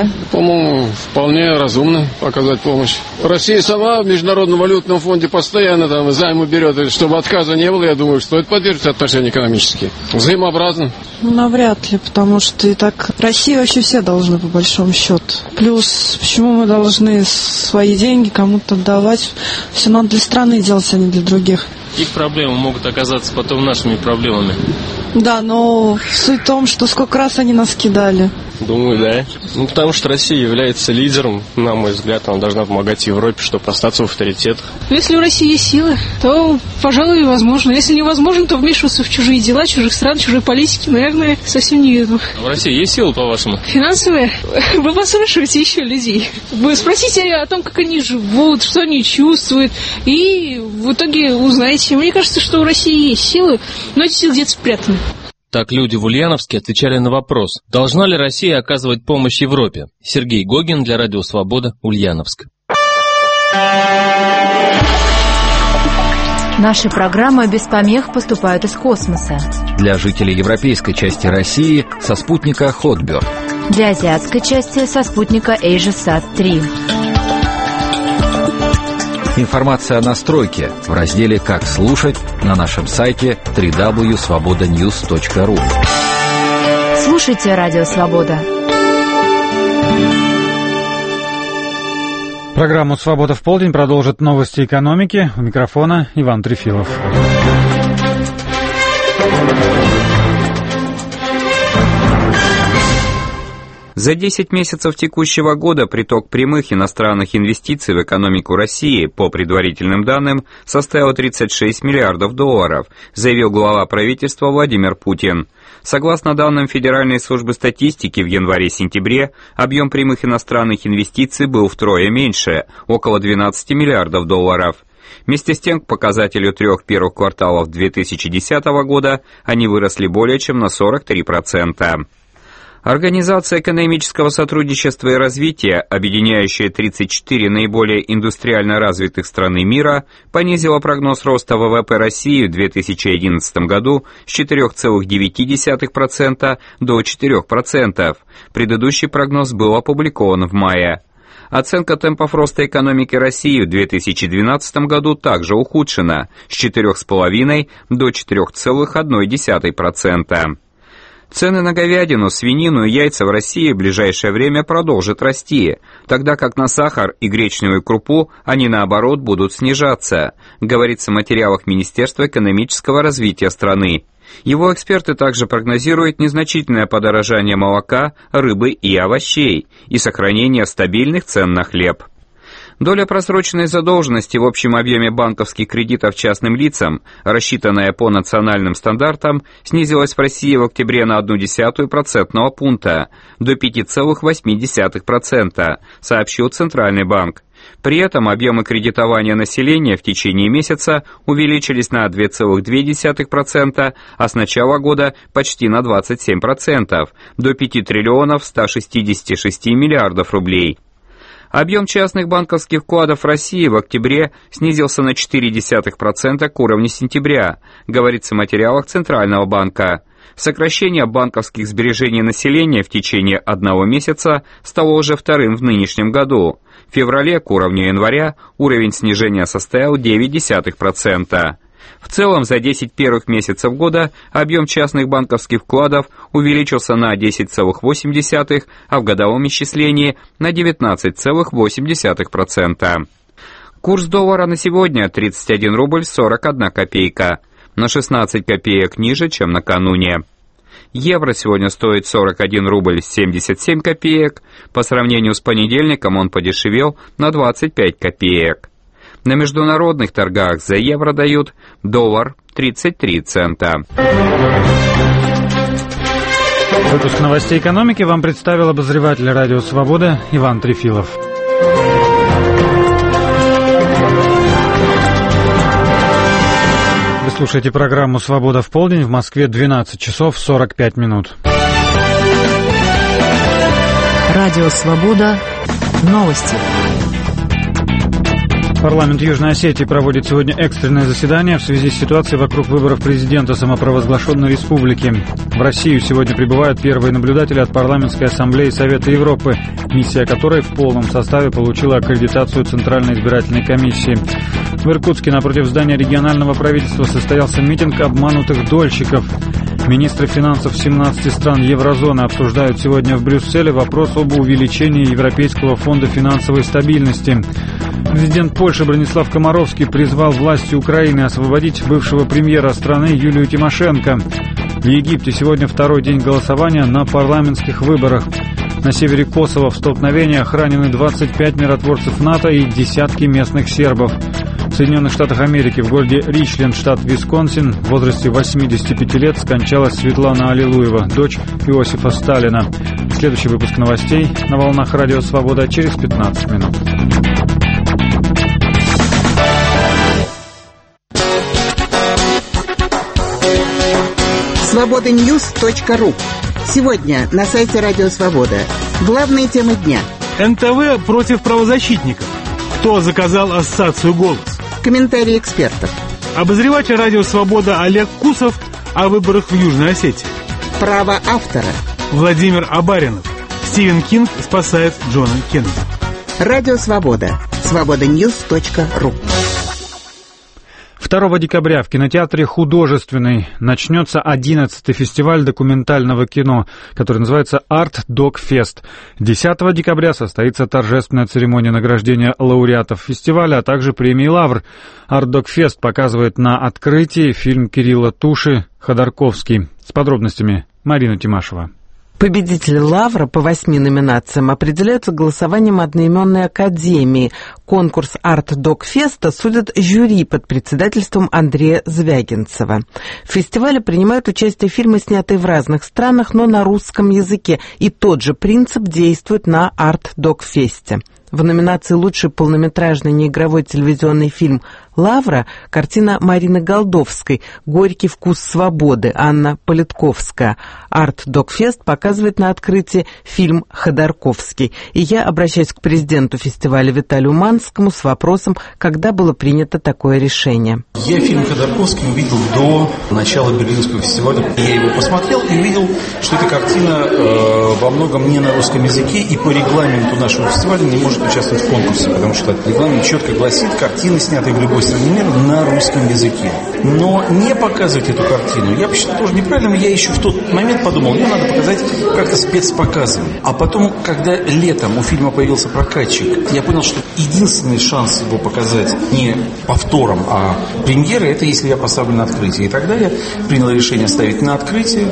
по-моему, вполне разумно оказать помощь. Россия сама в Международном валютном фонде постоянно там займы берет. Чтобы отказа не было, я думаю, стоит поддерживать отношения экономические. Взаимообразно. Навряд ли, потому что и так России вообще все должны, по большому счету. Плюс, почему мы должны свои деньги кому-то отдавать? Все надо для страны делать, а не для других. Их проблемы могут оказаться потом нашими проблемами. Да, но суть в том, что сколько раз они нас кидали. Думаю, да. Потому что Россия является лидером, на мой взгляд, она должна помогать Европе, чтобы остаться в авторитетах. Если у России есть силы, то, пожалуй, возможно. Если невозможно, то вмешиваться в чужие дела, чужих стран, чужой политики, наверное, совсем не видно. А в России есть силы, по-вашему? Финансовые? Вы послушайте еще людей. Вы спросите о том, как они живут, что они чувствуют, и в итоге узнаете. Мне кажется, что у России есть силы, но эти силы где-то спрятаны. Так люди в Ульяновске отвечали на вопрос, должна ли Россия оказывать помощь Европе. Сергей Гогин для Радио Свобода, Ульяновск. Наши программы без помех поступают из космоса. Для жителей европейской части России со спутника Hotbird. Для азиатской части со спутника AsiaSat-3. Информация о настройке в разделе «Как слушать» на нашем сайте www.svobodanews.ru. Слушайте Радио Свобода. Программу «Свобода в полдень» продолжат новости экономики. У микрофона Иван Трефилов. За 10 месяцев текущего года приток прямых иностранных инвестиций в экономику России, по предварительным данным, составил 36 миллиардов долларов, заявил глава правительства Владимир Путин. Согласно данным Федеральной службы статистики, в январе-сентябре объем прямых иностранных инвестиций был втрое меньше, около 12 миллиардов долларов. Вместе с тем, к показателю трех первых кварталов 2010 года они выросли более чем на 43%. Организация экономического сотрудничества и развития, объединяющая 34 наиболее индустриально развитых страны мира, понизила прогноз роста ВВП России в 2011 году с 4,9% до 4%. Предыдущий прогноз был опубликован в мае. Оценка темпов роста экономики России в 2012 году также ухудшена с 4,5% до 4,1%. Цены на говядину, свинину и яйца в России в ближайшее время продолжат расти, тогда как на сахар и гречневую крупу они, наоборот, будут снижаться, говорится в материалах Министерства экономического развития страны. Его эксперты также прогнозируют незначительное подорожание молока, рыбы и овощей и сохранение стабильных цен на хлеб. Доля просроченной задолженности в общем объеме банковских кредитов частным лицам, рассчитанная по национальным стандартам, снизилась в России в октябре на 0,1 процентного пункта до 5,8%, сообщил Центральный банк. При этом объемы кредитования населения в течение месяца увеличились на 2,2%, а с начала года почти на 27%, до 5 триллионов 166 миллиардов рублей. Объем частных банковских вкладов в России в октябре снизился на 0,4% к уровню сентября, говорится в материалах Центрального банка. Сокращение банковских сбережений населения в течение одного месяца стало уже вторым в нынешнем году. В феврале к уровню января уровень снижения составил 0,9%. В целом, за 10 первых месяцев года объем частных банковских вкладов увеличился на 10,8%, а в годовом исчислении на 19,8%. Курс доллара на сегодня 31 рубль 41 копейка, на 16 копеек ниже, чем накануне. Евро сегодня стоит 41 рубль 77 копеек, по сравнению с понедельником он подешевел на 25 копеек. На международных торгах за евро дают доллар 33 цента. Выпуск новостей экономики вам представил обозреватель Радио Свобода Иван Трефилов. Вы слушаете программу «Свобода в полдень», в Москве 12 часов 45 минут. Радио Свобода. Новости. Парламент Южной Осетии проводит сегодня экстренное заседание в связи с ситуацией вокруг выборов президента самопровозглашенной республики. В Россию сегодня прибывают первые наблюдатели от Парламентской ассамблеи Совета Европы, миссия которой в полном составе получила аккредитацию Центральной избирательной комиссии. В Иркутске напротив здания регионального правительства состоялся митинг обманутых дольщиков. Министры финансов 17 стран еврозоны обсуждают сегодня в Брюсселе вопрос об увеличении Европейского фонда финансовой стабильности. Президент Польши Бронислав Комаровский призвал власти Украины освободить бывшего премьера страны Юлию Тимошенко. В Египте сегодня второй день голосования на парламентских выборах. На севере Косово в столкновениях ранены 25 миротворцев НАТО и десятки местных сербов. В Соединенных Штатах Америки в городе Ричленд, штат Висконсин, в возрасте 85 лет скончалась Светлана Аллилуева, дочь Иосифа Сталина. Следующий выпуск новостей на волнах Радио Свобода через 15 минут. Свобода-Ньюс.ру. Сегодня на сайте Радио Свобода. Главные темы дня. НТВ против правозащитников. Кто заказал ассоциацию «Голос»? Комментарии экспертов. Обозреватель Радио Свобода Олег Кусов о выборах в Южной Осетии. Право автора. Владимир Абаринов. Стивен Кинг спасает Джона Кеннеди. Радио Свобода. Свобода-Ньюс.ру. 2 декабря в кинотеатре «Художественный» начнется 11-й фестиваль документального кино, который называется «Арт Док Фест». 10 декабря состоится торжественная церемония награждения лауреатов фестиваля, а также премии «Лавр». «Арт Док Фест» показывает на открытии фильм Кирилла Туши «Ходорковский». С подробностями Марина Тимашева. Победители «Лавра» по 8 номинациям определяются голосованием одноименной академии. Конкурс «Арт-Док Феста» судят жюри под председательством Андрея Звягинцева. В фестивале принимают участие фильмы, снятые в разных странах, но на русском языке. И тот же принцип действует на «Арт-Док Фесте». В номинации «Лучший полнометражный неигровой телевизионный фильм» «Лавра» картина Марины Голдовской «Горький вкус свободы» Анна Политковская. «Арт-Док-Фест» показывает на открытии фильм «Ходорковский». И я обращаюсь к президенту фестиваля Виталию Манскому с вопросом, когда было принято такое решение. Я фильм «Ходорковский» увидел до начала Берлинского фестиваля. Я его посмотрел и увидел, что эта картина во многом не на русском языке и по регламенту нашего фестиваля не может участвовать в конкурсе, потому что регламент четко гласит, картины, снятые в любой стране мира, на русском языке. Но не показывать эту картину я посчитал тоже неправильным. Я еще в тот момент подумал, мне надо показать как-то спецпоказом. А потом, когда летом у фильма появился прокатчик, я понял, что единственный шанс его показать не повтором, а премьерой, это если я поставлю на открытие. И тогда я принял решение ставить на открытие.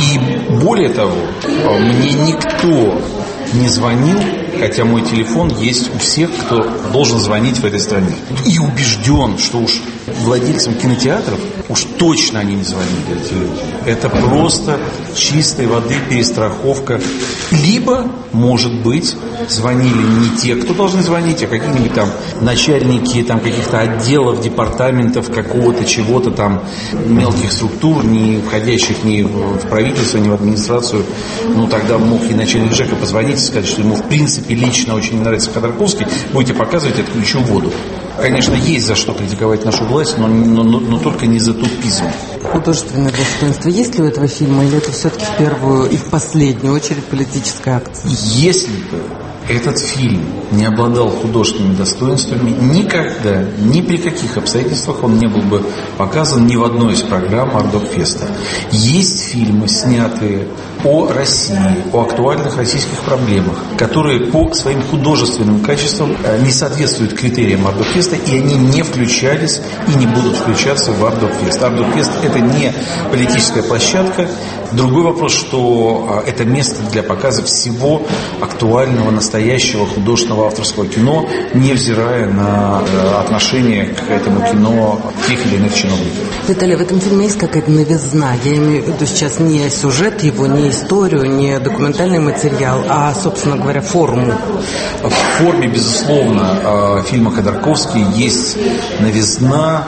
И более того, мне никто не звонил, хотя мой телефон есть у всех, кто должен звонить в этой стране. И убежден, что уж владельцам кинотеатров уж точно они не звонили, эти люди. Это просто чистой воды перестраховка. Либо, может быть, звонили не те, кто должны звонить, а какие-нибудь там начальники там, каких-то отделов, департаментов, какого-то чего-то там, мелких структур, не входящих ни в правительство, ни в администрацию. Ну, тогда мог и начальник ЖЭКа позвонить и сказать, что ему в принципе лично очень не нравится Ходорковский, будете показывать, отключу воду. Конечно, есть за что критиковать нашу власть, но только не за тупизм. Художественное достоинство есть ли у этого фильма, или это все-таки в первую и в последнюю очередь политическая акция? Если бы этот фильм не обладал художественными достоинствами, никогда, ни при каких обстоятельствах он не был бы показан ни в одной из программ «Арт-Док-Феста». Есть фильмы, снятые о России, о актуальных российских проблемах, которые по своим художественным качествам не соответствуют критериям «Арт-Док-Феста», и они не включались и не будут включаться в «Арт-Док-Фест». «Арт-Док-Фест» — это не политическая площадка. Другой вопрос, что это место для показа всего актуального, настоящего художественного авторского кино, невзирая на отношение к этому кино тех или иных чиновников. Виталий, в этом фильме есть какая-то новизна? Я имею в виду сейчас не сюжет его, не историю, не документальный материал, а, собственно говоря, форму. В форме, безусловно, фильма «Ходорковский» есть новизна.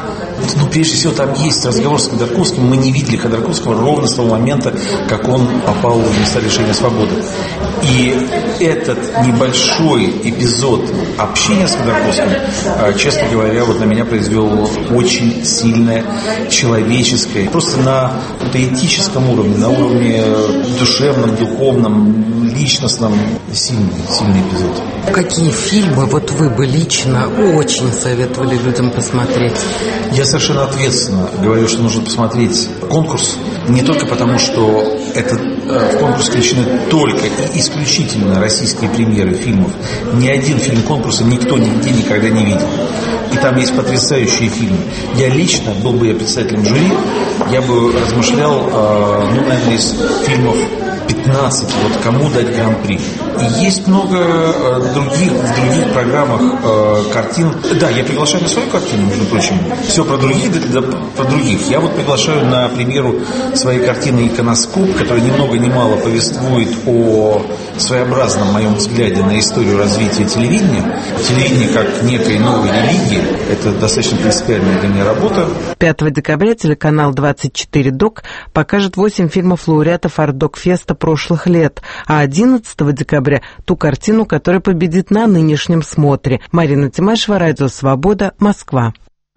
прежде всего, там есть разговор с Ходорковским. Мы не видели Ходорковского ровно с того момента, как он попал в места лишения свободы. И этот небольшой эпизод общения с Ходорковским, честно говоря, вот на меня произвел очень сильное человеческое, просто на этическом уровне, на уровне душевном, духовном, личностном, сильный эпизод. Какие фильмы вот вы бы лично очень советовали людям посмотреть? Я совершенно ответственно говорю, что нужно посмотреть конкурс, не только потому, что это в конкурс включены только и исключительно российские премьеры фильмов. Ни один фильм конкурса никто нигде никогда не видел. И там есть потрясающие фильмы. Я лично, был бы я председателем жюри, я бы размышлял, наверное, из фильмов 15, вот кому дать гран-при. И есть много в других программах картин. Да, я приглашаю на свою картину, между прочим. Все про других, да, про других. Я вот приглашаю на премьеру своей картины «Иконоскоп», которая ни много ни мало повествует о своеобразном моем взгляде на историю развития телевидения. Телевидение как некой новой религии. Это достаточно принципиальная для меня работа. 5 декабря телеканал 24 ДОК покажет 8 фильмов лауреатов Арт-Док-феста прошлых лет, а 11 декабря ту картину, которая победит на нынешнем смотре. Марина Тимашева, Радио Свобода, Москва.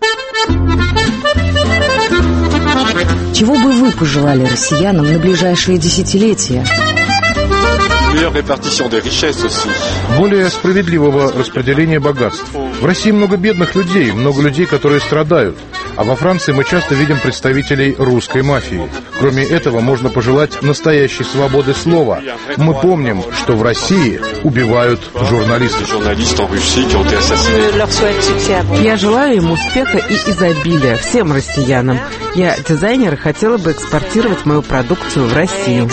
Чего бы вы пожелали россиянам на ближайшие десятилетия? Более справедливого распределения богатств. В России много бедных людей, много людей, которые страдают. А во Франции мы часто видим представителей русской мафии. Кроме этого, можно пожелать настоящей свободы слова. Мы помним, что в России убивают журналистов. Я желаю им успеха и изобилия всем россиянам. Я дизайнер и хотела бы экспортировать мою продукцию в Россию.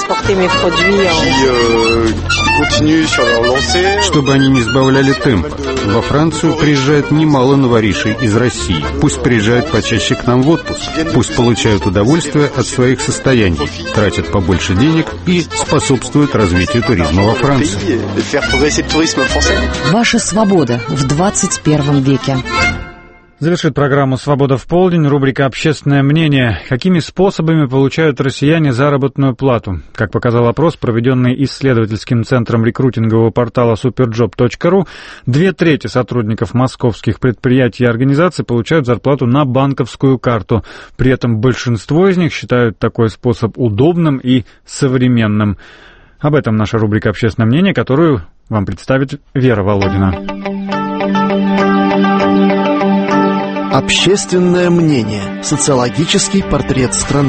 Чтобы они не сбавляли темп. Во Францию приезжает немало новоришей из России. Пусть приезжают почаще к нам в отпуск. Пусть получают удовольствие от своих состояний, тратят побольше денег и способствуют развитию туризма во Франции. Ваша свобода в 21 веке. Завершит программу «Свобода в полдень» рубрика «Общественное мнение». Какими способами получают россияне заработную плату? Как показал опрос, проведенный исследовательским центром рекрутингового портала superjob.ru, 2/3 сотрудников московских предприятий и организаций получают зарплату на банковскую карту. При этом большинство из них считают такой способ удобным и современным. Об этом наша рубрика «Общественное мнение», которую вам представит Вера Володина. Общественное мнение. Социологический портрет страны.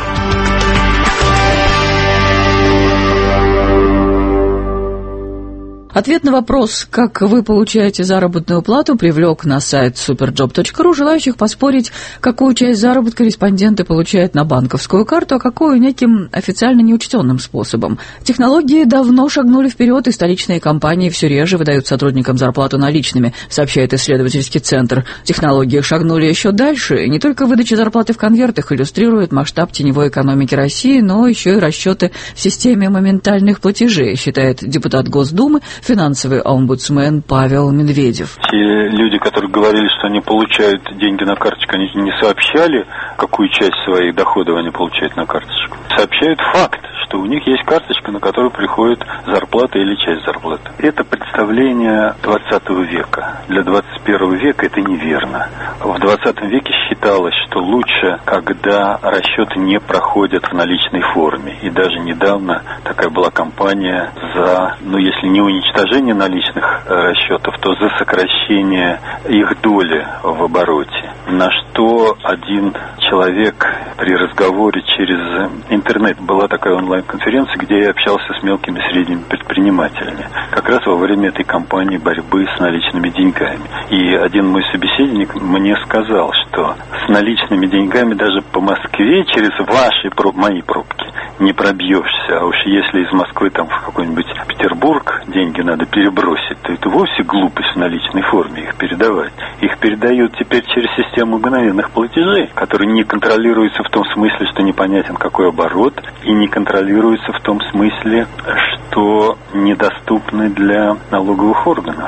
Ответ на вопрос, как вы получаете заработную плату, привлек на сайт superjob.ru желающих поспорить, какую часть заработка респонденты получают на банковскую карту, а какую неким официально неучтенным способом. Технологии давно шагнули вперед, и столичные компании все реже выдают сотрудникам зарплату наличными, сообщает исследовательский центр. Технологии шагнули еще дальше. Не только выдача зарплаты в конвертах иллюстрирует масштаб теневой экономики России, но еще и расчеты в системе моментальных платежей, считает депутат Госдумы, финансовый омбудсмен Павел Медведев. Те люди, которые говорили, что они получают деньги на карточку, они не сообщали, какую часть своих доходов они получают на карточку. Сообщают факт, что у них есть карточка, на которую приходит зарплата или часть зарплаты. Это представление 20 века. Для 21 века это неверно. В 20 веке считалось, что лучше, когда расчеты не проходят в наличной форме. И даже недавно такая была кампания за, если не уничтожение наличных расчетов, то за сокращение их доли в обороте. На что один человек при разговоре через интернет, была такая онлайн-конференция, где я общался с мелкими и средними предпринимателями, как раз во время этой кампании борьбы с наличными деньгами. И один мой собеседник мне сказал, что с наличными деньгами даже по Москве через мои пробки не пробьешься. А уж если из Москвы в какой-нибудь Петербург деньги надо перебросить, то это вовсе глупость в наличной форме их передавать. Их передают теперь через систему мгновенных платежей, которые не контролируются в том смысле, что непонятен какой оборот, и не контролируются в том смысле, что недоступны для налоговых органов.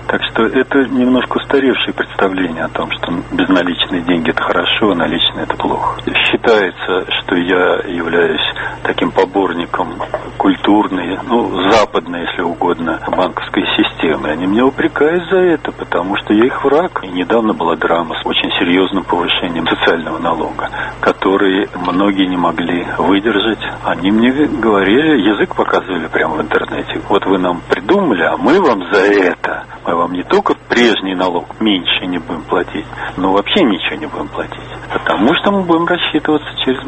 Так что это немножко устаревшее представление о том, что безналичные деньги – это хорошо, а наличные – это плохо. Считается, что я являюсь таким поборником культурной, западной, если угодно, банковской системы. Они меня упрекают за это, потому что я их враг. И недавно была драма с очень серьезным повышением социального налога, который многие не могли выдержать. Они мне говорили, язык показывали прямо в интернете. Вот вы нам придумали, а мы вам за это. Мы вам не только прежний налог меньше не будем платить, но вообще ничего не будем платить. Потому что мы будем рассчитываться через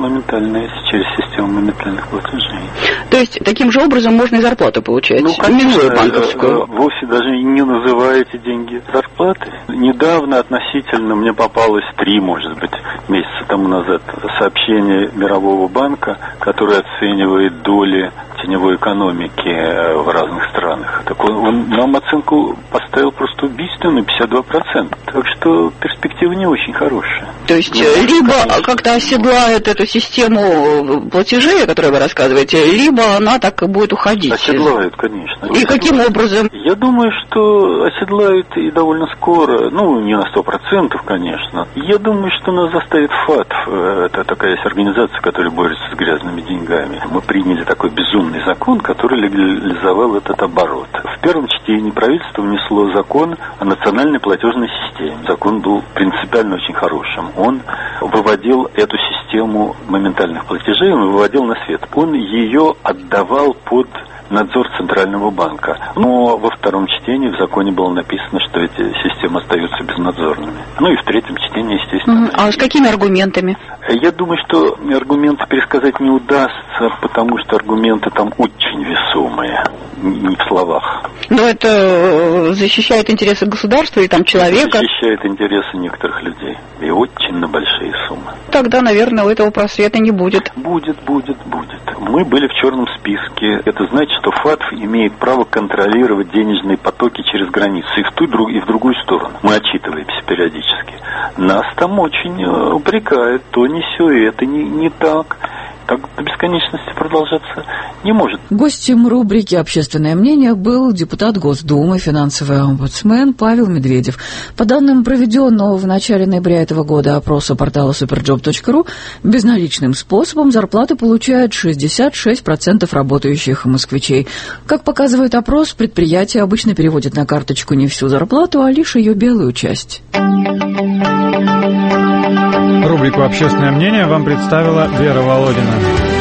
систему моментальных платежей. То есть, таким же образом можно и зарплату получать, минуя банковскую? Вовсе даже не называя эти деньги зарплатой. Недавно относительно мне попалось 3, может быть, месяца тому назад сообщение Мирового банка, которое оценивает доли теневой экономики в разных странах. Так он нам оценку поставил просто убийственную, 52%. Так что перспектива не очень хорошая. То есть либо как-то оседлает эту систему платежей, о которой вы рассказываете, либо она так и будет уходить. Оседлают, конечно. И каким образом? Я думаю, что оседлают и довольно скоро. Не на 100%, конечно. Я думаю, что нас заставит ФАТФ. Это такая есть организация, которая борется с грязными деньгами. Мы приняли такой безумный закон, который легализовал этот оборот. В первом чтении правительство внесло закон о национальной платежной системе. Закон был принципиально очень хорошим. Он выводил эту систему моментальных платежей, он выводил на свет. Он ее отдавал под надзор Центрального банка. Но во втором чтении в законе было написано, что эти системы остаются безнадзорными. И в третьем чтении, естественно. А с какими аргументами? Я думаю, что аргументы пересказать не удастся, потому что аргументы там очень весомые, не в словах. Но это защищает интересы государства и человека? Защищает интересы некоторых людей. И очень на большие суммы. Тогда, наверное, у этого просвета не будет. Будет. Мы были в черном списке. Это значит, что ФАТФ имеет право контролировать денежные потоки через границу и в другую сторону. Мы отчитываемся периодически. Нас там очень упрекают, то не все, это не так. Так до бесконечности продолжаться не может. Гостем рубрики «Общественное мнение» был депутат Госдумы, финансовый омбудсмен Павел Медведев. По данным проведенного в начале ноября этого года опроса портала superjob.ru, безналичным способом зарплаты получают 66% работающих москвичей. Как показывает опрос, предприятие обычно переводит на карточку не всю зарплату, а лишь ее белую часть. Рубрику «Общественное мнение» вам представила Вера Володина.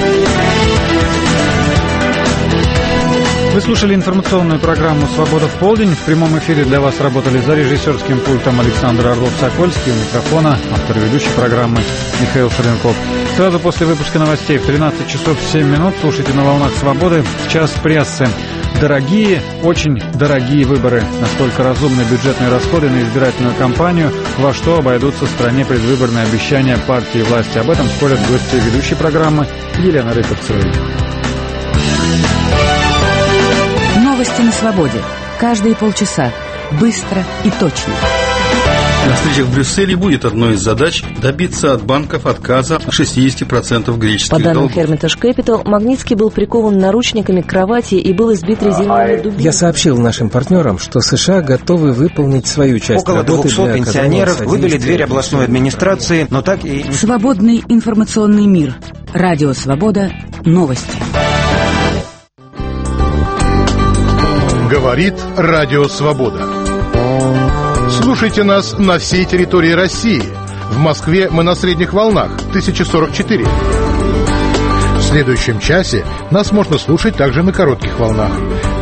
Вы слушали информационную программу «Свобода в полдень». В прямом эфире для вас работали за режиссерским пультом Александр Орлов-Сокольский, у микрофона автор и ведущий программы Михаил Соленков. Сразу после выпуска новостей в 13 часов 7 минут слушайте на волнах «Свободы» «Час прессы». Дорогие, очень дорогие выборы. Насколько разумны бюджетные расходы на избирательную кампанию, во что обойдутся в стране предвыборные обещания партии власти. Об этом спорят гости ведущей программы Елена Рыковцева. Новости на свободе. Каждые полчаса. Быстро и точно. На встречах в Брюсселе будет одной из задач добиться от банков отказа 60% греческих долгов. По данным Hermitage Capital, Магнитский был прикован наручниками к кровати и был избит резиновыми дубинками. Я сообщил нашим партнерам, что США готовы выполнить свою часть работы. Около 200 пенсионеров выбили дверь областной администрации, но так и... Свободный информационный мир. Радио «Свобода». Новости. Говорит Радио Свобода. Слушайте нас на всей территории России. В Москве мы на средних волнах 1044. В следующем часе нас можно слушать также на коротких волнах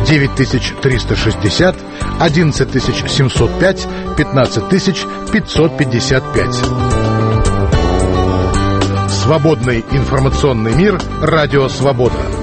9360, 11705, 15555. Свободный информационный мир. Радио Свобода.